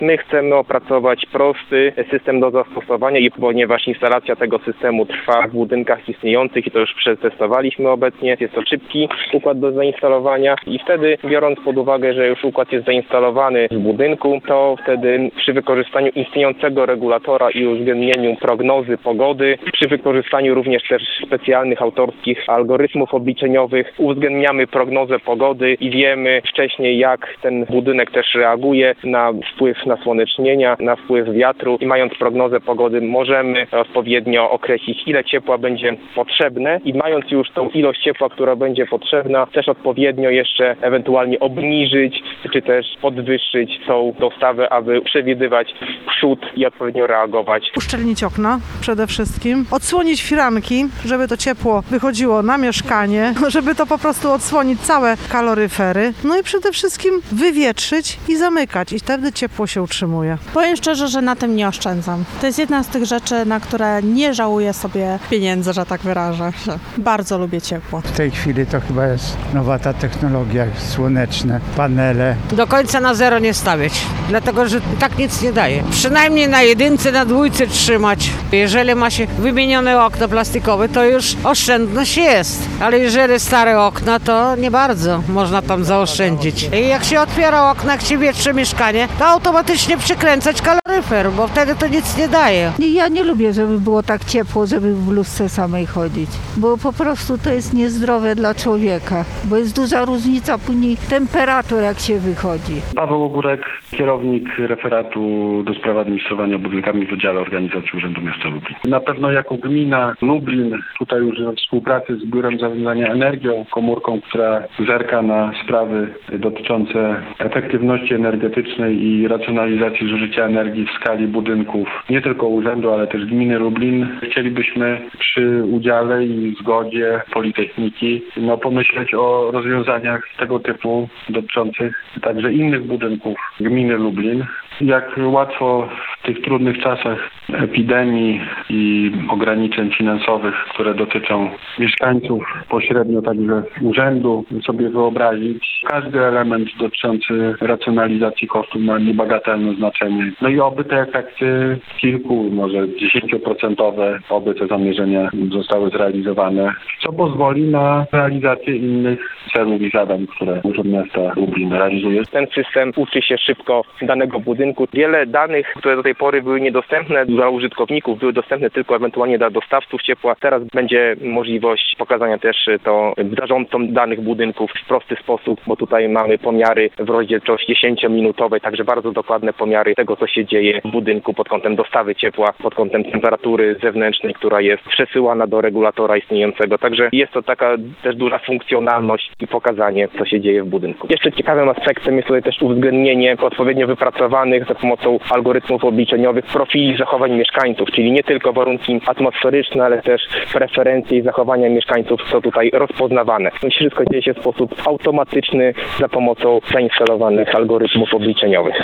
My chcemy opracować prosty system do zastosowania i ponieważ instalacja tego systemu trwa w budynkach istniejących i to już przetestowaliśmy obecnie, jest to szybki układ do zainstalowania i wtedy, biorąc pod uwagę, że już układ jest zainstalowany w budynku, to wtedy przy wykorzystaniu istniejącego regulatora i uwzględnieniu prognozy pogody, przy wykorzystaniu również też specjalnych autorskich algorytmów obliczeniowych uwzględniamy prognozę pogody i wiemy wcześniej, jak ten budynek też reaguje na wpływ nasłonecznienia, na wpływ wiatru i mając prognozę pogody możemy odpowiednio określić, ile ciepła będzie potrzebne i mając już tą ilość ciepła, która będzie potrzebna, też odpowiednio jeszcze ewentualnie obniżyć czy też podwyższyć tą dostawę, aby przewidywać przód i odpowiednio reagować. Uszczelnić okna przede wszystkim, odsłonić firanki, żeby to ciepło wychodziło na mieszkanie, żeby to po prostu odsłonić całe kaloryfery, no i przede wszystkim wywietrzyć i zamykać i wtedy ciepło się utrzymuje. Powiem szczerze, że na tym nie oszczędzam. To jest jedna z tych rzeczy, na które nie żałuję sobie pieniędzy, że tak wyrażę. Bardzo lubię ciepło. W tej chwili to chyba jest nowa ta technologia, słoneczne panele. Do końca na zero nie stawiać, dlatego że tak nic nie daje. Przynajmniej na 1, na 2 trzymać. Jeżeli ma się wymienione okno plastikowe, to już oszczędność jest, ale jeżeli stare okna, to nie bardzo można tam zaoszczędzić. I jak się otwiera okna, jak się wietrzy mieszkanie, to automatycznie przykręcać kaloryfer, bo wtedy to nic nie daje. Ja nie lubię, żeby było tak ciepło, żeby w bluzce samej chodzić, bo po prostu to jest niezdrowe dla człowieka, bo jest duża różnica później temperatur, jak się wychodzi. Paweł Ogórek, kierownik referatu do spraw administrowania budynkami w Wydziale Organizacji Urzędu Miasta Lublin. Na pewno jako gmina Lublin, tutaj już we współpracy z Biurem Zarządzania Energią, komórką, która zerka na sprawy dotyczące efektywności energetycznej i racjonalizacji zużycia energii w skali budynków, nie tylko urzędu, ale też gminy Lublin, chcielibyśmy przy udziale i zgodzie Politechniki pomyśleć o rozwiązaniach tego typu dotyczących także innych budynków gminy Lublin. Jak łatwo w tych trudnych czasach epidemii i ograniczeń finansowych, które dotyczą mieszkańców, pośrednio także urzędu, sobie wyobrazić. Każdy element dotyczący racjonalizacji kosztów ma niebagatelne znaczenie. No i oby te efekty kilku, może 10%, oby te zamierzenia zostały zrealizowane, co pozwoli na realizację innych celów i zadań, które Urząd Miasta Lublin realizuje. Ten system uczy się szybko danego budynku. Wiele danych, które do tej pory były niedostępne dla użytkowników, były dostępne tylko ewentualnie dla dostawców ciepła. Teraz będzie możliwość pokazania też to zarządcom danych budynków w prosty sposób, bo tutaj mamy pomiary w rozdzielczości 10-minutowej, także bardzo dokładne pomiary tego, co się dzieje w budynku pod kątem dostawy ciepła, pod kątem temperatury zewnętrznej, która jest przesyłana do regulatora istniejącego. Także jest to taka też duża funkcjonalność i pokazanie, co się dzieje w budynku. Jeszcze ciekawym aspektem jest tutaj też uwzględnienie odpowiednio wypracowanych za pomocą algorytmów obliczeniowych profili zachowań mieszkańców, czyli nie tylko warunki atmosferyczne, ale też preferencje i zachowania mieszkańców są tutaj rozpoznawane. Wszystko dzieje się w sposób automatyczny za pomocą zainstalowanych algorytmów obliczeniowych.